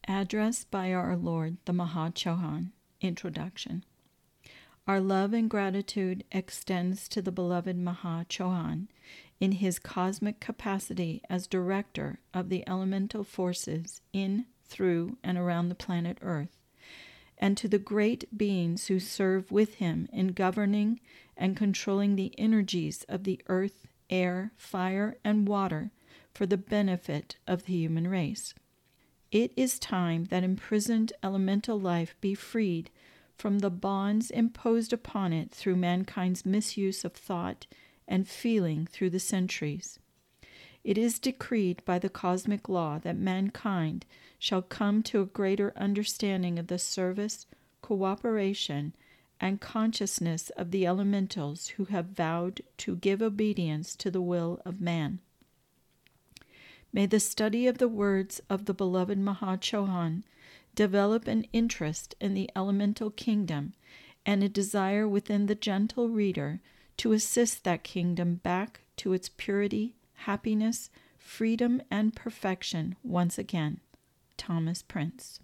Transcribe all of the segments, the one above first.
Address by our Lord, the Mahachohan. Introduction. Our love and gratitude extends to the beloved Mahachohan in his cosmic capacity as director of the elemental forces in, through, and around the planet Earth, and to the great beings who serve with him in governing and controlling the energies of the earth, air, fire, and water for the benefit of the human race. It is time that imprisoned elemental life be freed from the bonds imposed upon it through mankind's misuse of thought and feeling through the centuries. It is decreed by the cosmic law that mankind shall come to a greater understanding of the service, cooperation, and consciousness of the elementals who have vowed to give obedience to the will of man. May the study of the words of the beloved Mahachohan develop an interest in the elemental kingdom and a desire within the gentle reader to assist that kingdom back to its purity, happiness, freedom, and perfection once again. Thomas Prince.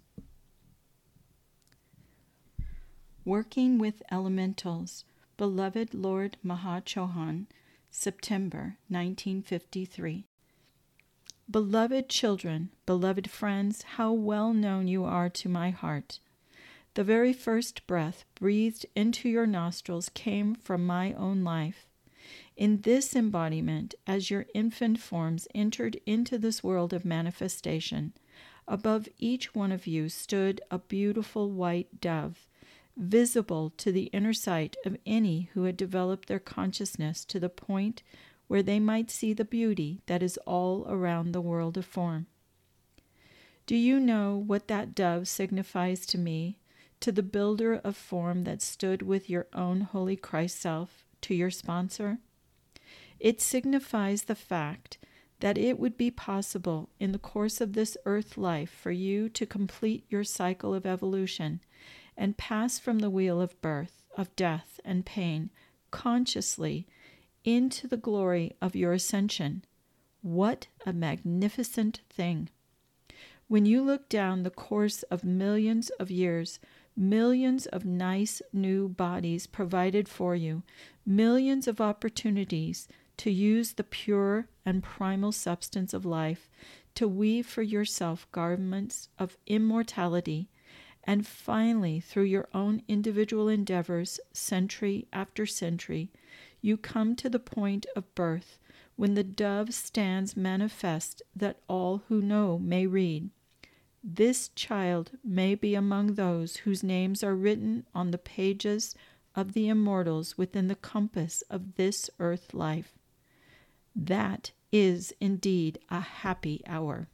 Working with Elementals, Beloved Lord Mahachohan, September 1953. Beloved children, beloved friends, how well known you are to my heart. The very first breath breathed into your nostrils came from my own life. In this embodiment, as your infant forms entered into this world of manifestation, above each one of you stood a beautiful white dove, visible to the inner sight of any who had developed their consciousness to the point where they might see the beauty that is all around the world of form. Do you know what that dove signifies to me, to the builder of form that stood with your own holy Christ self, to your sponsor? It signifies the fact that it would be possible in the course of this earth life for you to complete your cycle of evolution and pass from the wheel of birth, of death, and pain consciously into the glory of your ascension. What a magnificent thing! When you look down the course of millions of years, millions of nice new bodies provided for you, millions of opportunities to use the pure and primal substance of life to weave for yourself garments of immortality, and finally, through your own individual endeavors, century after century, you come to the point of birth when the dove stands manifest that all who know may read. This child may be among those whose names are written on the pages of the immortals within the compass of this earth life. That is indeed a happy hour.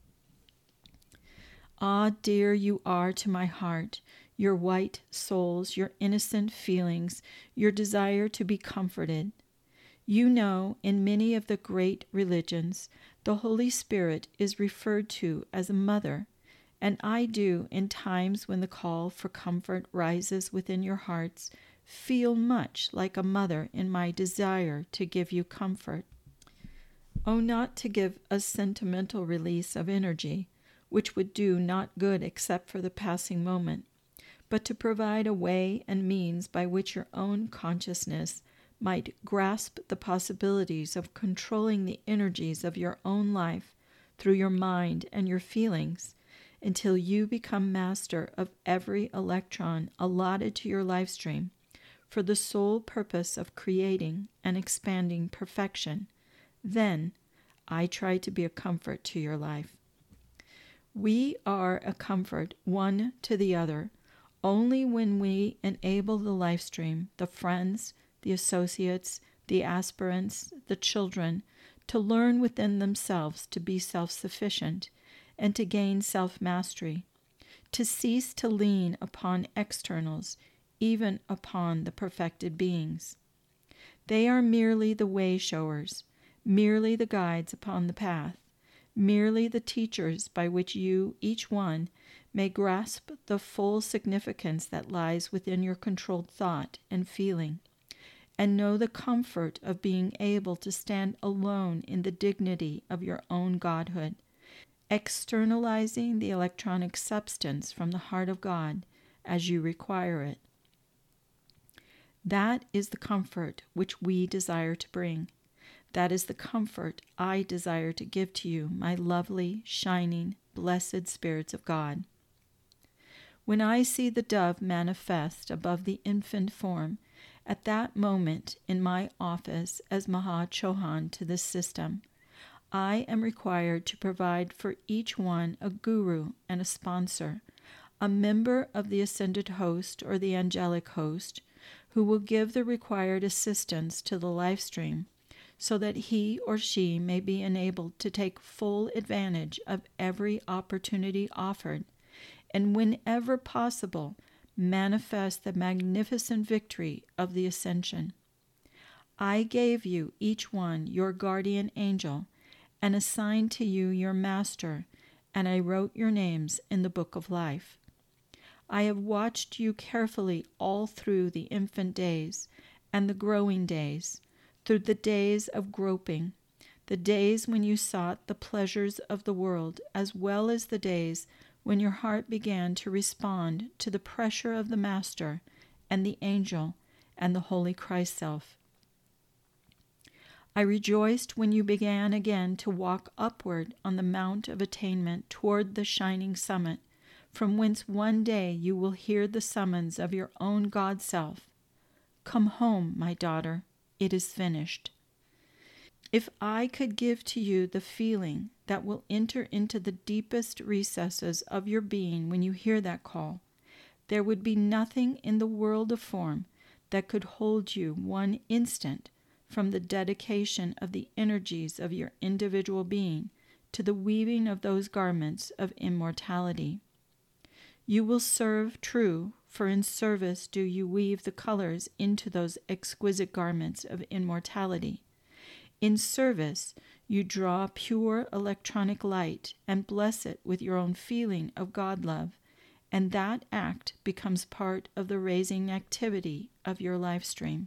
Ah, dear you are to my heart, your white souls, your innocent feelings, your desire to be comforted. You know, in many of the great religions, the Holy Spirit is referred to as a mother, and I do, in times when the call for comfort rises within your hearts, feel much like a mother in my desire to give you comfort. Oh, not to give a sentimental release of energy, which would do not good except for the passing moment, but to provide a way and means by which your own consciousness might grasp the possibilities of controlling the energies of your own life through your mind and your feelings until you become master of every electron allotted to your life stream for the sole purpose of creating and expanding perfection. Then I try to be a comfort to your life. We are a comfort one to the other only when we enable the life stream, the friends, the associates, the aspirants, the children, to learn within themselves to be self-sufficient and to gain self-mastery, to cease to lean upon externals, even upon the perfected beings. They are merely the way-showers, merely the guides upon the path, merely the teachers by which you, each one, may grasp the full significance that lies within your controlled thought and feeling, and know the comfort of being able to stand alone in the dignity of your own godhood, externalizing the electronic substance from the heart of God as you require it. That is the comfort which we desire to bring. That is the comfort I desire to give to you, my lovely, shining, blessed spirits of God. When I see the dove manifest above the infant form, at that moment in my office as Maha Chohan to this system, I am required to provide for each one a guru and a sponsor, a member of the ascended host or the angelic host, who will give the required assistance to the life stream so that he or she may be enabled to take full advantage of every opportunity offered, and whenever possible, manifest the magnificent victory of the ascension. I gave you, each one, your guardian angel, and assigned to you your master, and I wrote your names in the book of life. I have watched you carefully all through the infant days and the growing days, through the days of groping, the days when you sought the pleasures of the world, as well as the days when your heart began to respond to the pressure of the Master and the angel and the Holy Christ Self. I rejoiced when you began again to walk upward on the mount of attainment toward the shining summit, from whence one day you will hear the summons of your own God Self. Come home, my daughter, it is finished. If I could give to you the feeling that will enter into the deepest recesses of your being when you hear that call, there would be nothing in the world of form that could hold you one instant from the dedication of the energies of your individual being to the weaving of those garments of immortality. You will serve true, for in service do you weave the colors into those exquisite garments of immortality. In service, you draw pure electronic light and bless it with your own feeling of God love, and that act becomes part of the raising activity of your life stream.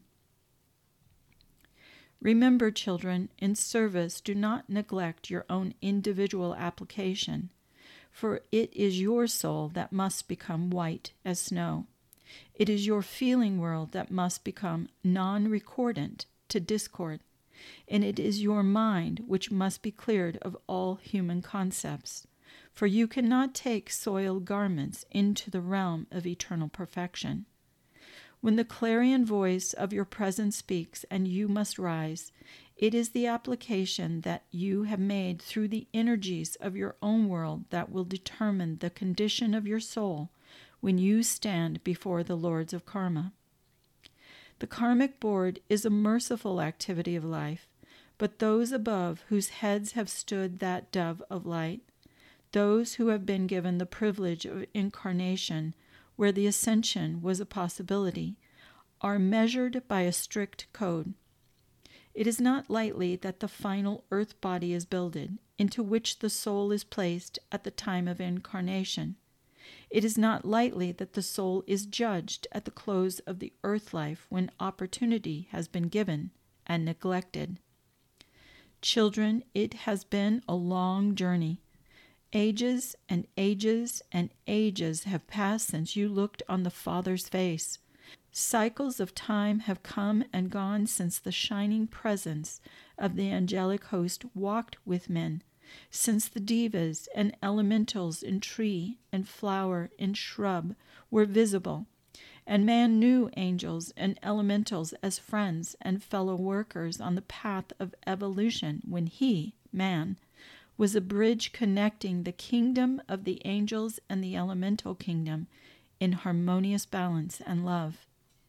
Remember, children, in service, do not neglect your own individual application, for it is your soul that must become white as snow. It is your feeling world that must become non-recordant to discord, and it is your mind which must be cleared of all human concepts, for you cannot take soiled garments into the realm of eternal perfection. When the clarion voice of your presence speaks and you must rise, it is the application that you have made through the energies of your own world that will determine the condition of your soul when you stand before the lords of karma. The karmic board is a merciful activity of life, but those above whose heads have stood that dove of light, those who have been given the privilege of incarnation where the ascension was a possibility, are measured by a strict code. It is not lightly that the final earth body is builded, into which the soul is placed at the time of incarnation. It is not lightly that the soul is judged at the close of the earth life when opportunity has been given and neglected. Children, it has been a long journey. Ages and ages and ages have passed since you looked on the Father's face. Cycles of time have come and gone since the shining presence of the angelic host walked with men, since the devas and elementals in tree and flower and shrub were visible, and man knew angels and elementals as friends and fellow workers on the path of evolution when he, man, was a bridge connecting the kingdom of the angels and the elemental kingdom in harmonious balance and love.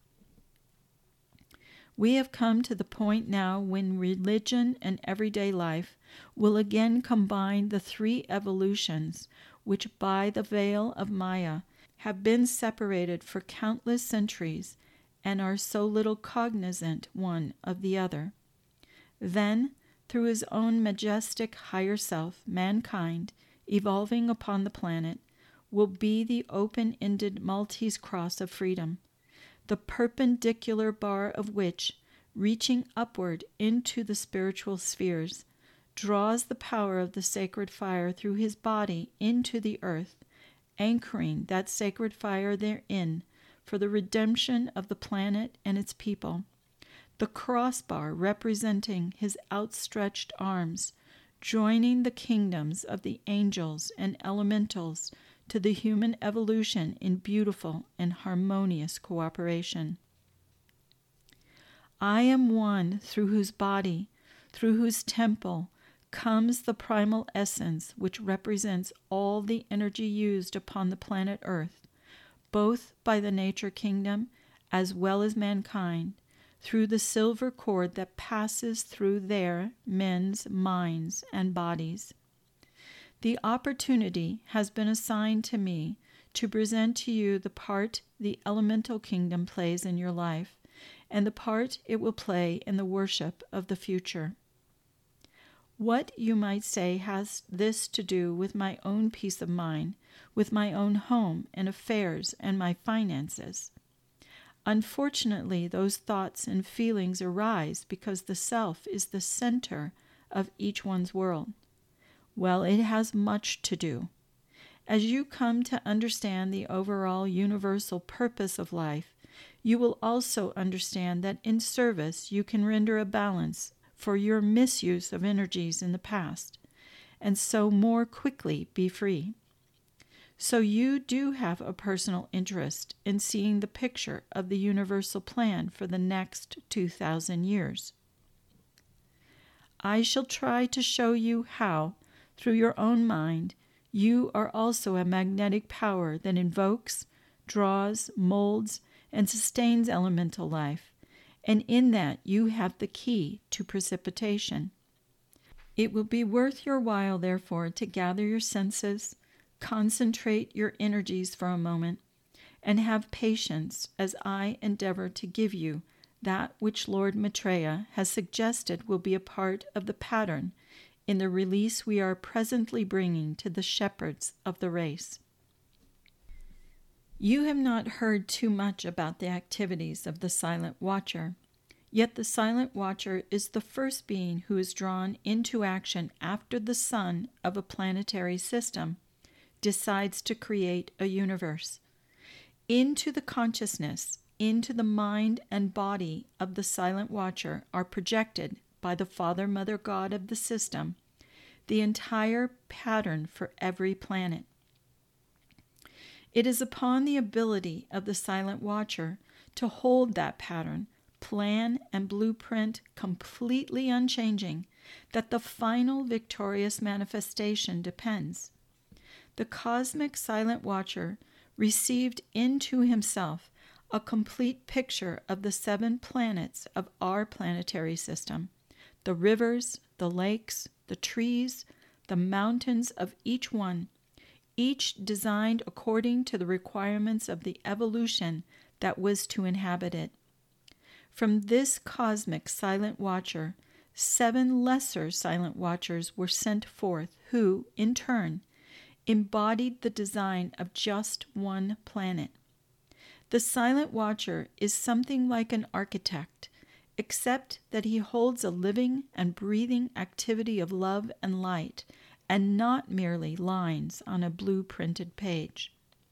We have come to the point now when religion and everyday life will again combine the three evolutions which by the veil of Maya have been separated for countless centuries and are so little cognizant one of the other. Then, through his own majestic higher self, mankind, evolving upon the planet, will be the open-ended Maltese cross of freedom, the perpendicular bar of which, reaching upward into the spiritual spheres, draws the power of the sacred fire through his body into the earth, anchoring that sacred fire therein for the redemption of the planet and its people. The crossbar representing his outstretched arms, joining the kingdoms of the angels and elementals to the human evolution in beautiful and harmonious cooperation. I am one through whose body, through whose temple, comes the primal essence which represents all the energy used upon the planet Earth, both by the nature kingdom as well as mankind, through the silver cord that passes through their, men's, minds and bodies. The opportunity has been assigned to me to present to you the part the elemental kingdom plays in your life, and the part it will play in the worship of the future. What, you might say, has this to do with my own peace of mind, with my own home and affairs and my finances? Unfortunately, those thoughts and feelings arise because the self is the center of each one's world. Well, it has much to do. As you come to understand the overall universal purpose of life, you will also understand that in service you can render a balance for your misuse of energies in the past, and so more quickly be free. So you do have a personal interest in seeing the picture of the universal plan for the next 2,000 years. I shall try to show you how, through your own mind, you are also a magnetic power that invokes, draws, molds, and sustains elemental life, and in that you have the key to precipitation. It will be worth your while, therefore, to gather your senses, concentrate your energies for a moment, and have patience as I endeavor to give you that which Lord Maitreya has suggested will be a part of the pattern in the release we are presently bringing to the shepherds of the race. You have not heard too much about the activities of the Silent Watcher, yet the Silent Watcher is the first being who is drawn into action after the sun of a planetary system decides to create a universe. Into the consciousness, into the mind and body of the Silent Watcher are projected by the Father, Mother, God of the system the entire pattern for every planet. It is upon the ability of the Silent Watcher to hold that pattern, plan, and blueprint completely unchanging that the final victorious manifestation depends. The cosmic Silent Watcher received into himself a complete picture of the 7 planets of our planetary system, the rivers, the lakes, the trees, the mountains of each one, each designed according to the requirements of the evolution that was to inhabit it. From this cosmic Silent Watcher, 7 lesser Silent Watchers were sent forth who, in turn, embodied the design of just one planet. The Silent Watcher is something like an architect, except that he holds a living and breathing activity of love and light, and not merely lines on a blue-printed page.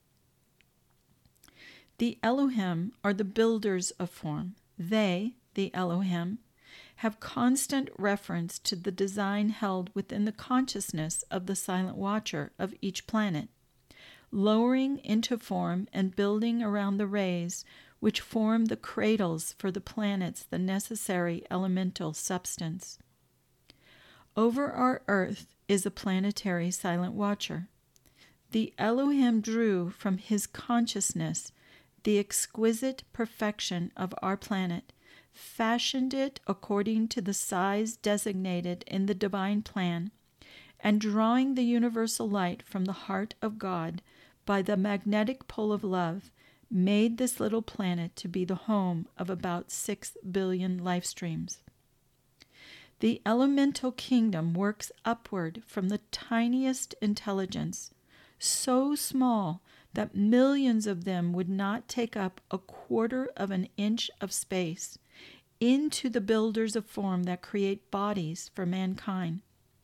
The Elohim are the builders of form. They, the Elohim, have constant reference to the design held within the consciousness of the Silent Watcher of each planet, lowering into form and building around the rays which form the cradles for the planets the necessary elemental substance. Over our earth is a planetary Silent Watcher. The Elohim drew from his consciousness the exquisite perfection of our planet, fashioned it according to the size designated in the divine plan, and drawing the universal light from the heart of God by the magnetic pull of love, made this little planet to be the home of about 6 billion life streams. The elemental kingdom works upward from the tiniest intelligence, so small that millions of them would not take up a quarter of an inch of space, into the builders of form that create bodies for mankind.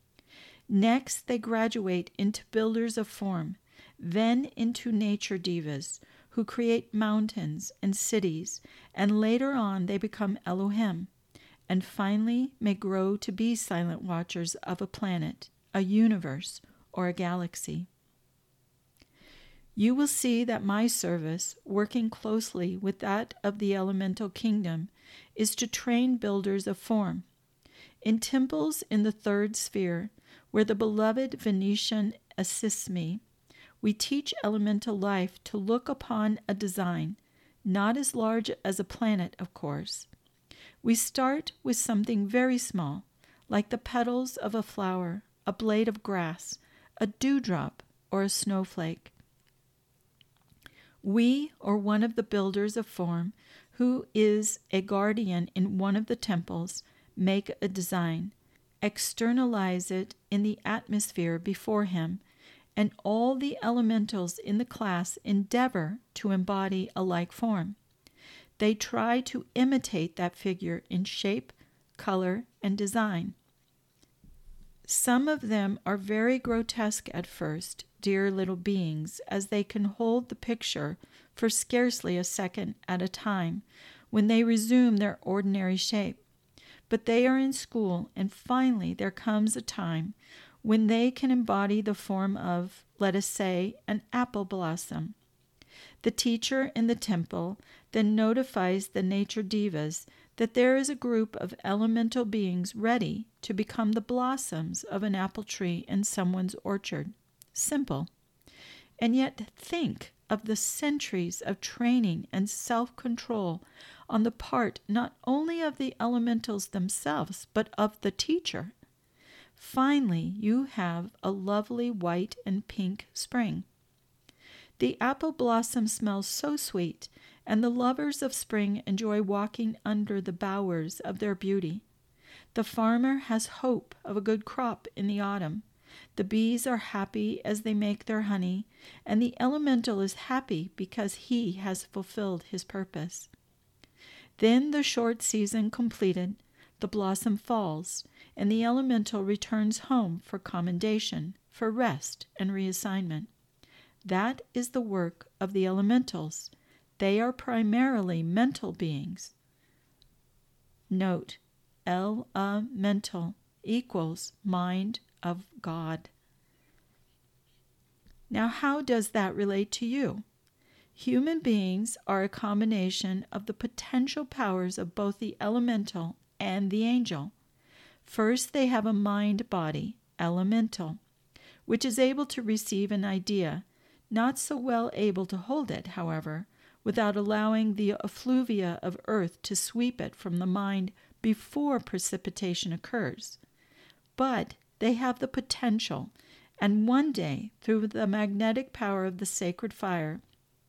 Next, they graduate into builders of form, then into nature divas, who create mountains and cities, and later on they become Elohim, and finally may grow to be silent watchers of a planet, a universe, or a galaxy. You will see that my service, working closely with that of the elemental kingdom, is to train builders of form. In temples in the third sphere, where the beloved Venetian assists me, we teach elemental life to look upon a design, not as large as a planet, of course. We start with something very small, like the petals of a flower, a blade of grass, a dewdrop, or a snowflake. We, or one of the builders of form, who is a guardian in one of the temples, make a design, externalize it in the atmosphere before him, and all the elementals in the class endeavor to embody a like form. They try to imitate that figure in shape, color, and design. Some of them are very grotesque at first, dear little beings, as they can hold the picture for scarcely a second at a time, when they resume their ordinary shape. But they are in school, and finally there comes a time when they can embody the form of, let us say, an apple blossom. The teacher in the temple then notifies the nature divas that there is a group of elemental beings ready to become the blossoms of an apple tree in someone's orchard. Simple. And yet think of the centuries of training and self-control on the part not only of the elementals themselves, but of the teacher. Finally, you have a lovely white and pink spring. The apple blossom smells so sweet, and the lovers of spring enjoy walking under the bowers of their beauty. The farmer has hope of a good crop in the autumn. The bees are happy as they make their honey, and the elemental is happy because he has fulfilled his purpose. Then, the short season completed, the blossom falls, and the elemental returns home for commendation, for rest and reassignment. That is the work of the elementals. They are primarily mental beings. Note, elemental equals mind of God. Now, how does that relate to you? Human beings are a combination of the potential powers of both the elemental and the angel. First, they have a mind body, elemental, which is able to receive an idea, not so well able to hold it, however, without allowing the effluvia of earth to sweep it from the mind before precipitation occurs. But they have the potential, and one day, through the magnetic power of the sacred fire,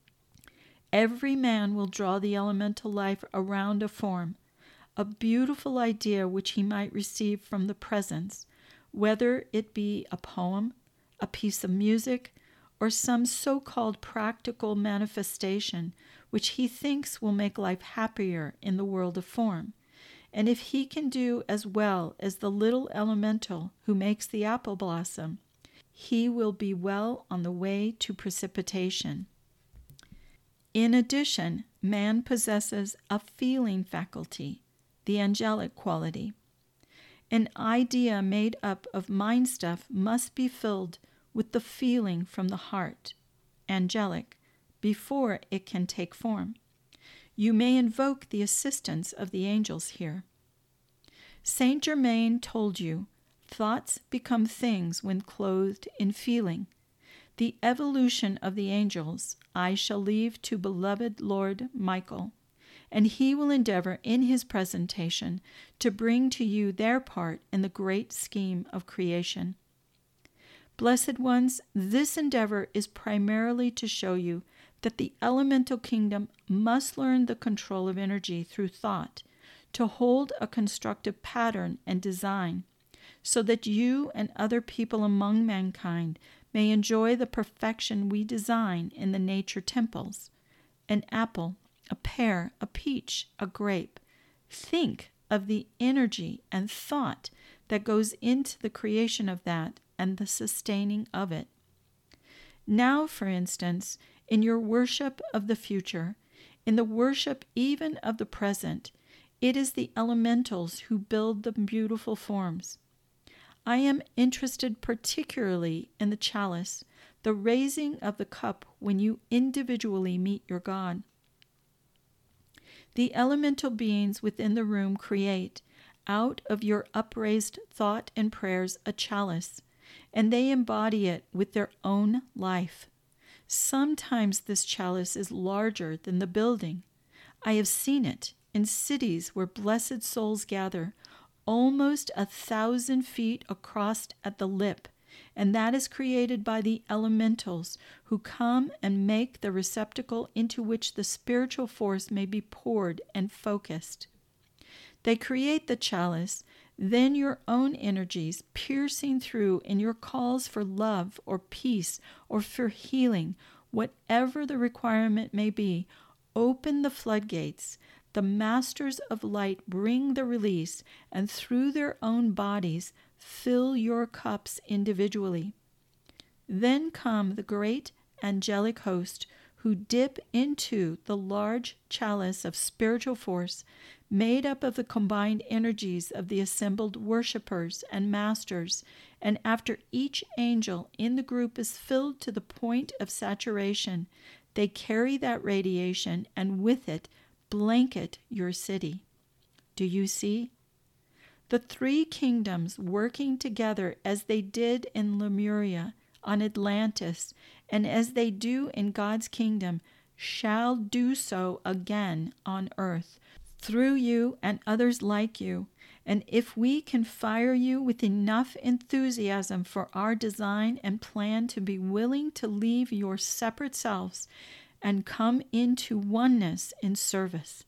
every man will draw the elemental life around a form, a beautiful idea which he might receive from the presence, whether it be a poem, a piece of music, or some so-called practical manifestation which he thinks will make life happier in the world of form. And if he can do as well as the little elemental who makes the apple blossom, he will be well on the way to precipitation. In addition, man possesses a feeling faculty, the angelic quality. An idea made up of mind stuff must be filled with the feeling from the heart, angelic, before it can take form. You may invoke the assistance of the angels here. Saint Germain told you, thoughts become things when clothed in feeling. The evolution of the angels I shall leave to beloved Lord Michael, and he will endeavor in his presentation to bring to you their part in the great scheme of creation. Blessed ones, this endeavor is primarily to show you that the elemental kingdom must learn the control of energy through thought, to hold a constructive pattern and design, so that you and other people among mankind may enjoy the perfection we design in the nature temples. An apple, a pear, a peach, a grape. Think of the energy and thought that goes into the creation of that, and the sustaining of it. Now, for instance, in your worship of the future, in the worship even of the present, it is the elementals who build the beautiful forms. I am interested particularly in the chalice, the raising of the cup when you individually meet your God. The elemental beings within the room create, out of your upraised thought and prayers, a chalice, and they embody it with their own life. Sometimes this chalice is larger than the building. I have seen it in cities where blessed souls gather, almost 1,000 feet across at the lip, and that is created by the elementals who come and make the receptacle into which the spiritual force may be poured and focused. They create the chalice, then your own energies piercing through in your calls for love or peace or for healing, whatever the requirement may be, open the floodgates. The masters of light bring the release, and through their own bodies fill your cups individually. Then come the great angelic host who dip into the large chalice of spiritual force made up of the combined energies of the assembled worshippers and masters, and after each angel in the group is filled to the point of saturation, they carry that radiation and with it blanket your city. Do you see? The three kingdoms working together as they did in Lemuria, on Atlantis, and as they do in God's kingdom, shall do so again on earth, through you and others like you. And if we can fire you with enough enthusiasm for our design and plan to be willing to leave your separate selves and come into oneness in service.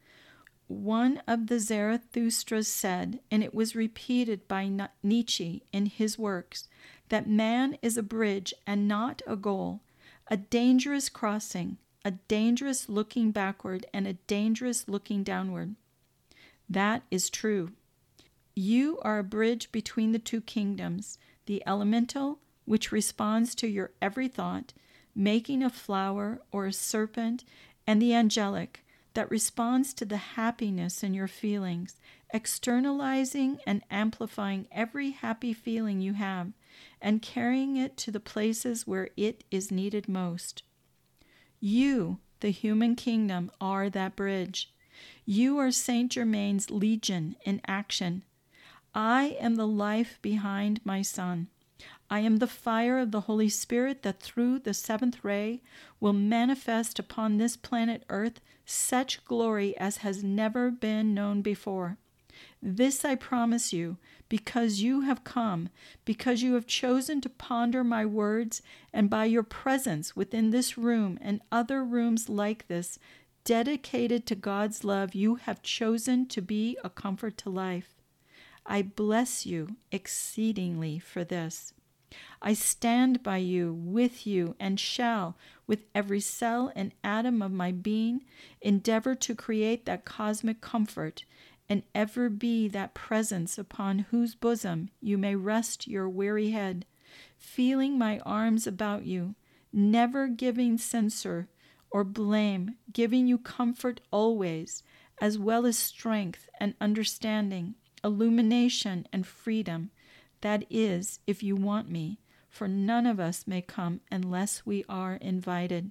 One of the Zarathustras said, and it was repeated by Nietzsche in his works, that man is a bridge and not a goal, a dangerous crossing, a dangerous looking backward, and a dangerous looking downward. That is true. You are a bridge between the two kingdoms, the elemental, which responds to your every thought, making a flower or a serpent, and the angelic, that responds to the happiness in your feelings, externalizing and amplifying every happy feeling you have, and carrying it to the places where it is needed most. You, the human kingdom, are that bridge. You are Saint Germain's legion in action. I am the life behind my Son. I am the fire of the Holy Spirit that through the seventh ray will manifest upon this planet Earth such glory as has never been known before. This I promise you, because you have come, because you have chosen to ponder my words, and by your presence within this room and other rooms like this, dedicated to God's love, you have chosen to be a comfort to life. I bless you exceedingly for this. I stand by you, with you, and shall, with every cell and atom of my being, endeavor to create that cosmic comfort, and ever be that presence upon whose bosom you may rest your weary head, feeling my arms about you, never giving censure or blame, giving you comfort always, as well as strength and understanding, illumination and freedom. That is, if you want me, for none of us may come unless we are invited.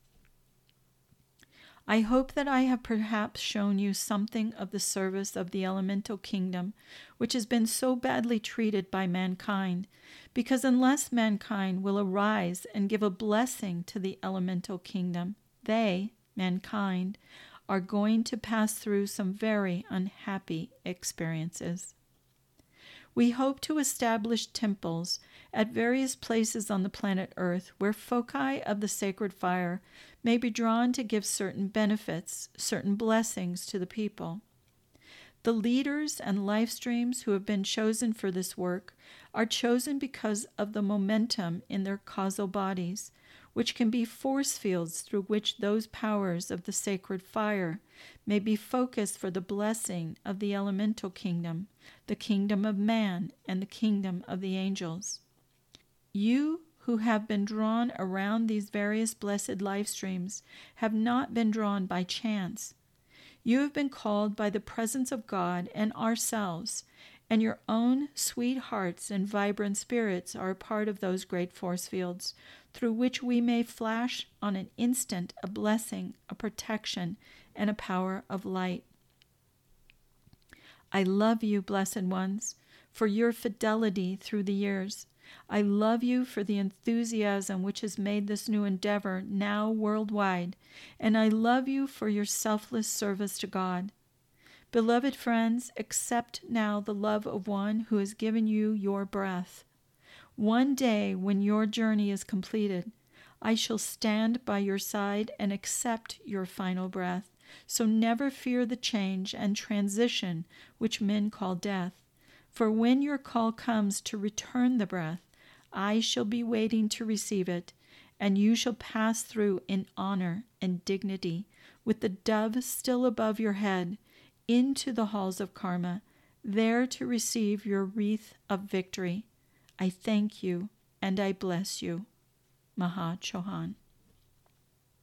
I hope that I have perhaps shown you something of the service of the elemental kingdom, which has been so badly treated by mankind, because unless mankind will arise and give a blessing to the elemental kingdom, they, mankind, are going to pass through some very unhappy experiences. We hope to establish temples at various places on the planet Earth where foci of the sacred fire may be drawn to give certain benefits, certain blessings to the people. The leaders and life streams who have been chosen for this work are chosen because of the momentum in their causal bodies, which can be force fields through which those powers of the sacred fire may be focused for the blessing of the elemental kingdom, the kingdom of man, and the kingdom of the angels. You who have been drawn around these various blessed life streams have not been drawn by chance. You have been called by the presence of God and ourselves, and your own sweet hearts and vibrant spirits are a part of those great force fields, through which we may flash on an instant a blessing, a protection, and a power of light. I love you, blessed ones, for your fidelity through the years. I love you for the enthusiasm which has made this new endeavor now worldwide, and I love you for your selfless service to God. Beloved friends, accept now the love of one who has given you your breath. One day, when your journey is completed, I shall stand by your side and accept your final breath. So never fear the change and transition which men call death. For when your call comes to return the breath, I shall be waiting to receive it, and you shall pass through in honor and dignity, with the dove still above your head, into the halls of karma, there to receive your wreath of victory. I thank you and I bless you. Maha Chohan.